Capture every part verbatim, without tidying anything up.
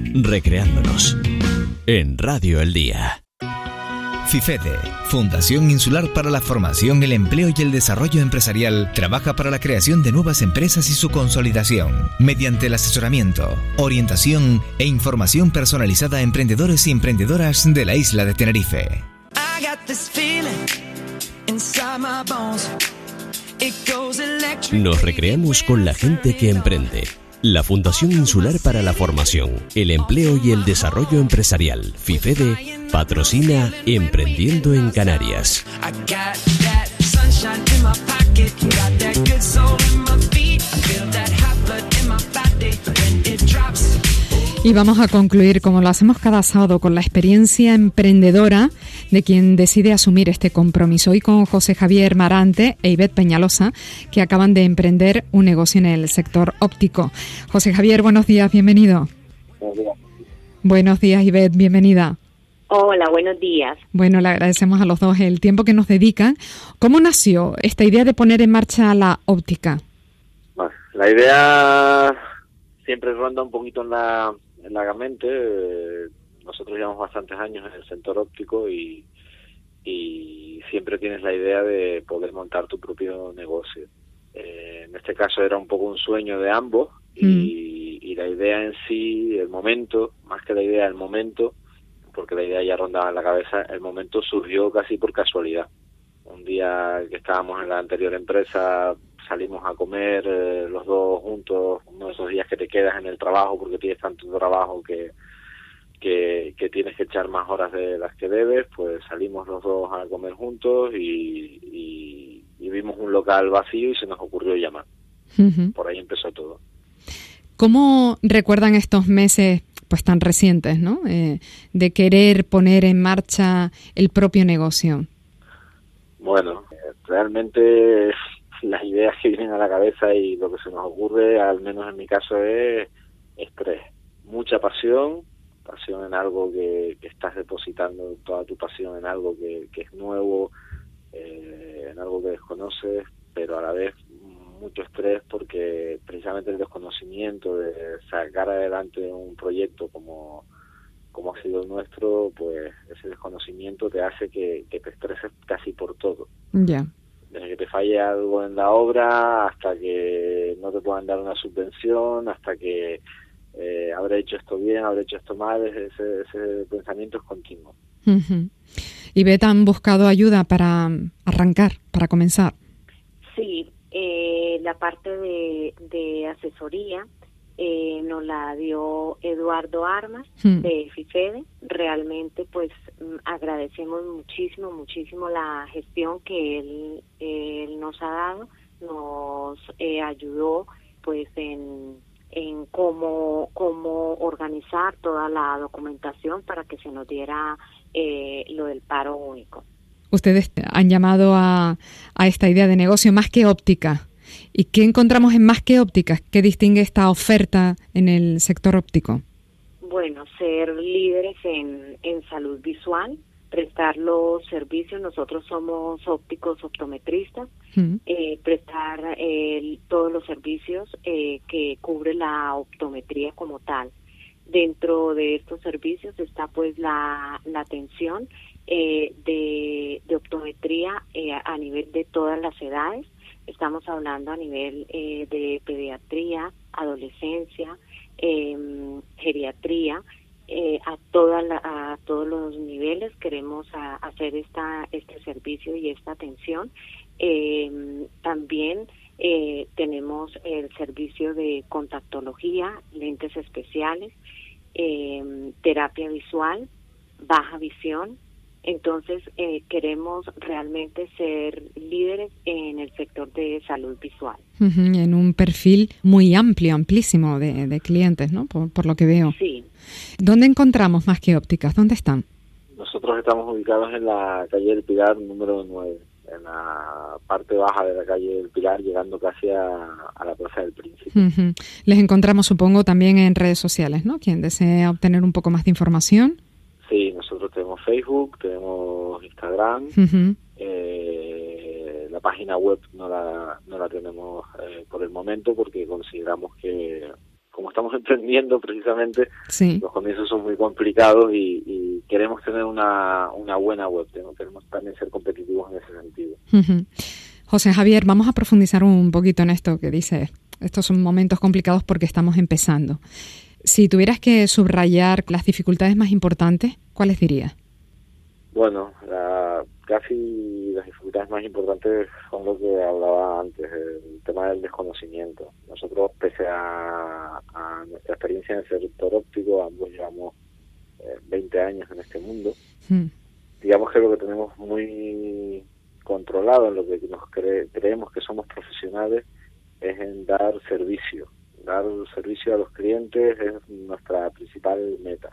recreándonos en Radio El Día. FIFEDE, Fundación Insular para la Formación, el Empleo y el Desarrollo Empresarial, trabaja para la creación de nuevas empresas y su consolidación, mediante el asesoramiento, orientación e información personalizada a emprendedores y emprendedoras de la isla de Tenerife. Nos recreamos con la gente que emprende. La Fundación Insular para la Formación, el Empleo y el Desarrollo Empresarial, FIFEDE, patrocina Emprendiendo en Canarias. Y vamos a concluir, como lo hacemos cada sábado, con la experiencia emprendedora de quien decide asumir este compromiso. Hoy con José Javier Marante e Ivette Peñalosa, que acaban de emprender un negocio en el sector óptico. José Javier, buenos días, bienvenido. Buenos días. Buenos días, Ivette, bienvenida. Hola, buenos días. Bueno, le agradecemos a los dos el tiempo que nos dedican. ¿Cómo nació esta idea de poner en marcha la óptica? Bueno, la idea siempre ronda un poquito en la... en la mente. Eh, nosotros llevamos bastantes años en el sector óptico y, y siempre tienes la idea de poder montar tu propio negocio. Eh, en este caso era un poco un sueño de ambos y, mm. y la idea en sí, el momento, más que la idea, el momento, porque la idea ya rondaba en la cabeza, el momento surgió casi por casualidad. Un día que estábamos en la anterior empresa, salimos a comer eh, los dos juntos, uno de esos días que te quedas en el trabajo porque tienes tanto trabajo que, que, que tienes que echar más horas de las que debes, pues salimos los dos a comer juntos y, y, y vimos un local vacío y se nos ocurrió llamar. Uh-huh. Por ahí empezó todo. ¿Cómo recuerdan estos meses pues tan recientes, ¿no? Eh, de querer poner en marcha el propio negocio? Bueno, realmente las ideas que vienen a la cabeza y lo que se nos ocurre, al menos en mi caso, es estrés. Mucha pasión, pasión en algo que, que estás depositando toda tu pasión en algo que, que es nuevo, eh, en algo que desconoces, pero a la vez mucho estrés porque precisamente el desconocimiento de sacar adelante un proyecto como, como ha sido el nuestro, pues ese desconocimiento te hace que, que te estreses casi por todo. Ya. Yeah. Desde que te falle algo en la obra, hasta que no te puedan dar una subvención, hasta que eh, habré hecho esto bien, habré hecho esto mal, ese, ese pensamiento es continuo. Uh-huh. ¿Y Ivette, han buscado ayuda para arrancar, para comenzar? Sí, eh, la parte de, de asesoría eh, nos la dio Eduardo Armas, hmm. de FIFEDE. Realmente pues agradecemos muchísimo, muchísimo la gestión que él, él nos ha dado, nos eh, ayudó pues en, en cómo, cómo organizar toda la documentación para que se nos diera eh, lo del paro único. Ustedes han llamado a, a esta idea de negocio Más que Óptica. ¿Y qué encontramos en Más que Óptica? ¿Qué distingue esta oferta en el sector óptico? Bueno, ser líderes en, en salud visual, prestar los servicios. Nosotros somos ópticos optometristas, uh-huh. eh, prestar eh, todos los servicios eh, que cubre la optometría como tal. Dentro de estos servicios está pues la, la atención eh, de, de optometría eh, a nivel de todas las edades. Estamos hablando a nivel eh, de pediatría, adolescencia, eh, geriatría, eh, a, toda la, a todos los niveles queremos a, hacer esta este servicio y esta atención. Eh, también eh, tenemos el servicio de contactología, lentes especiales, eh, terapia visual, baja visión. Entonces, eh, queremos realmente ser líderes en el sector de salud visual. Uh-huh, en un perfil muy amplio, amplísimo de, de clientes, ¿no? Por, por lo que veo. Sí. ¿Dónde encontramos Más que Ópticas? ¿Dónde están? Nosotros estamos ubicados en la calle del Pilar, número nueve, en la parte baja de la calle del Pilar, llegando casi a, a la Plaza del Príncipe. Uh-huh. Les encontramos, supongo, también en redes sociales, ¿no? Quien desea obtener un poco más de información. Sí, nosotros tenemos Facebook, tenemos Instagram, uh-huh. eh, la página web no la no la tenemos eh, por el momento porque consideramos que como estamos emprendiendo precisamente, sí. los comienzos son muy complicados y, y queremos tener una, una buena web, queremos también ser competitivos en ese sentido. Uh-huh. José Javier, vamos a profundizar un poquito en esto que dices. Estos son momentos complicados porque estamos empezando. Si tuvieras que subrayar las dificultades más importantes, ¿cuáles dirías? Bueno, la, casi las dificultades más importantes son lo que hablaba antes, el tema del desconocimiento. Nosotros, pese a, a nuestra experiencia en el sector óptico, ambos llevamos eh, veinte años en este mundo. Mm. Digamos que lo que tenemos muy controlado, en lo que nos cre- creemos que somos profesionales, es en dar servicio. Dar servicio a los clientes es nuestra principal meta.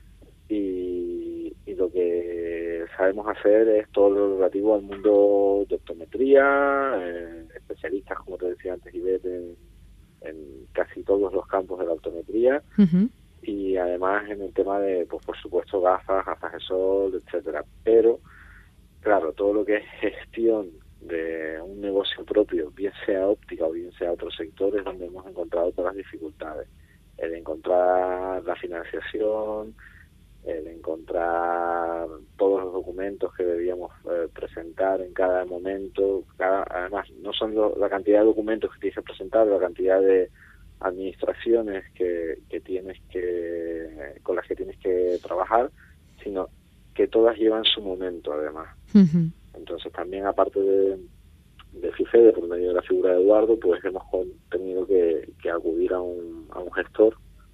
Y, y lo que sabemos hacer es todo lo relativo al mundo de optometría, eh, especialistas, como te decía antes, Ivette, en, en casi todos los campos de la optometría, uh-huh. y además en el tema de, pues por supuesto, gafas, gafas de sol, etcétera. Pero, claro, todo lo que es gestión de un negocio propio, bien sea óptica o bien sea otro sector, es donde hemos encontrado todas las dificultades. El encontrar la financiación, el encontrar todos los documentos que debíamos eh, presentar en cada momento, cada, además no son lo, la cantidad de documentos que tienes que presentar, la cantidad de administraciones que, que tienes que con las que tienes que trabajar, sino que todas llevan su momento además. Uh-huh. Entonces también, aparte de, de FIFEDE, por medio de la figura de Eduardo, pues hemos tenido que, que acudir a un, a un gestor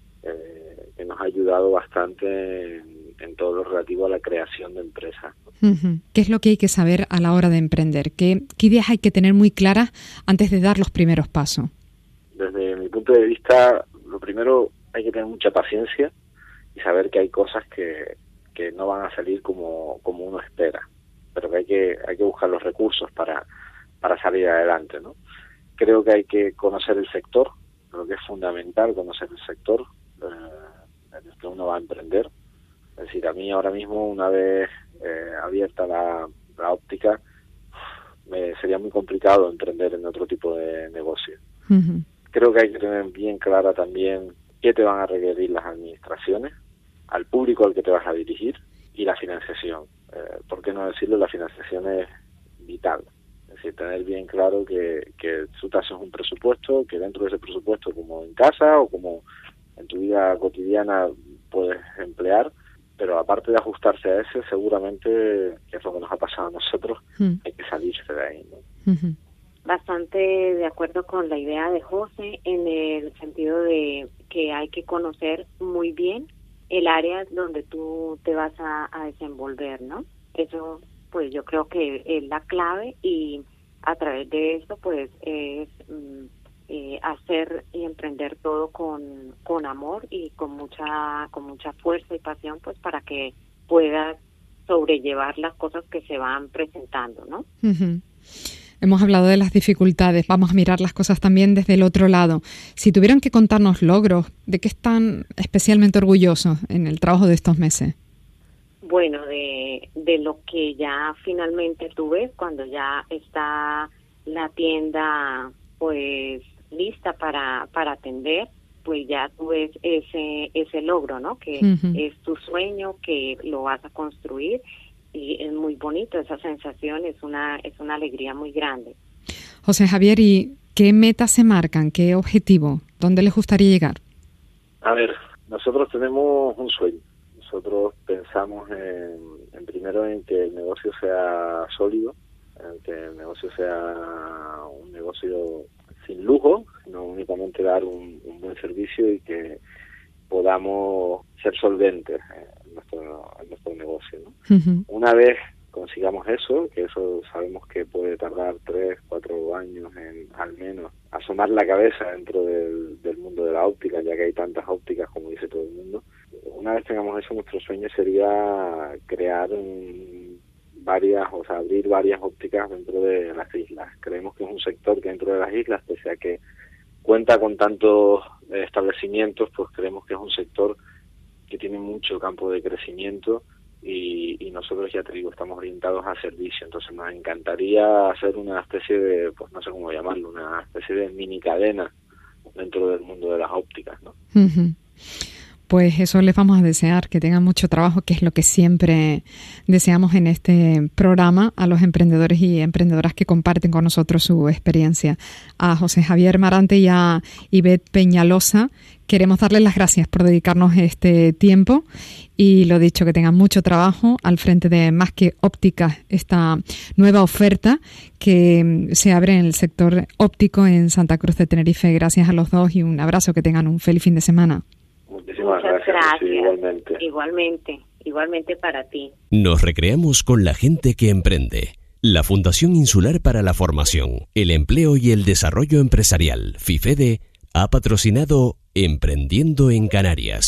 eh, que nos ha ayudado bastante en, en todo lo relativo a la creación de empresas. Uh-huh. ¿Qué es lo que hay que saber a la hora de emprender? ¿Qué, qué ideas hay que tener muy claras antes de dar los primeros pasos? Desde mi punto de vista, lo primero, hay que tener mucha paciencia y saber que hay cosas que, que no van a salir como, como uno espera, pero que hay que hay que buscar los recursos para, para salir adelante, ¿no? Creo que hay que conocer el sector, creo que es fundamental conocer el sector eh, en el que uno va a emprender. Es decir, a mí ahora mismo, una vez eh, abierta la, la óptica, me sería muy complicado emprender en otro tipo de negocio. Uh-huh. Creo que hay que tener bien clara también qué te van a requerir las administraciones, al público al que te vas a dirigir y la financiación. Eh, ¿Por qué no decirlo? La financiación es vital. Es decir, tener bien claro que, que tú te haces un presupuesto, que dentro de ese presupuesto, como en casa o como en tu vida cotidiana, puedes emplear, pero aparte de ajustarse a ese, seguramente, que es lo que nos ha pasado a nosotros, mm. hay que salirse de ahí, ¿no? Uh-huh. Bastante de acuerdo con la idea de José, en el sentido de que hay que conocer muy bien el área donde tú te vas a, a desenvolver, ¿no? Eso, pues yo creo que es la clave, y a través de esto, pues, es mm, eh, hacer y emprender todo con, con amor y con mucha, con mucha fuerza y pasión, pues, para que puedas sobrellevar las cosas que se van presentando, ¿no? Uh-huh. Hemos hablado de las dificultades, vamos a mirar las cosas también desde el otro lado. Si tuvieran que contarnos logros, ¿de qué están especialmente orgullosos en el trabajo de estos meses? Bueno, de, de lo que ya finalmente tú ves cuando ya está la tienda pues lista para, para atender, pues ya tú ves ese, ese logro, ¿no? Que uh-huh. es tu sueño, que lo vas a construir. Y es muy bonito, esa sensación es una es una alegría muy grande. José Javier, ¿y qué metas se marcan? ¿Qué objetivo? ¿Dónde les gustaría llegar? A ver, nosotros tenemos un sueño. Nosotros pensamos en, en primero en que el negocio sea sólido, en que el negocio sea un negocio sin lujo, no únicamente dar un, un buen servicio, y que podamos ser solventes en nuestro, en nuestro negocio, ¿no? Uh-huh. Una vez consigamos eso, que eso sabemos que puede tardar tres, cuatro años en, al menos, asomar la cabeza dentro del, del mundo de la óptica, ya que hay tantas ópticas como dice todo el mundo. Una vez tengamos eso, nuestro sueño sería crear un, varias, o sea, abrir varias ópticas dentro de las islas. Creemos que es un sector que dentro de las islas, pese a que cuenta con tantos establecimientos, pues creemos que es un sector que tiene mucho campo de crecimiento, y, y nosotros, ya te digo, estamos orientados a servicio. Entonces nos encantaría hacer una especie de, pues no sé cómo llamarlo, una especie de mini cadena dentro del mundo de las ópticas, ¿no? Uh-huh. Pues eso les vamos a desear, que tengan mucho trabajo, que es lo que siempre deseamos en este programa a los emprendedores y emprendedoras que comparten con nosotros su experiencia. A José Javier Marante y a Ivette Peñalosa queremos darles las gracias por dedicarnos este tiempo y lo dicho, que tengan mucho trabajo al frente de Más que Ópticas, esta nueva oferta que se abre en el sector óptico en Santa Cruz de Tenerife. Gracias a los dos y un abrazo, que tengan un feliz fin de semana. Muchísimas Muchas gracias. gracias. Sí, igualmente. Igualmente, igualmente para ti. Nos recreamos con la gente que emprende. La Fundación Insular para la Formación, el Empleo y el Desarrollo Empresarial, FIFEDE, ha patrocinado Emprendiendo en Canarias.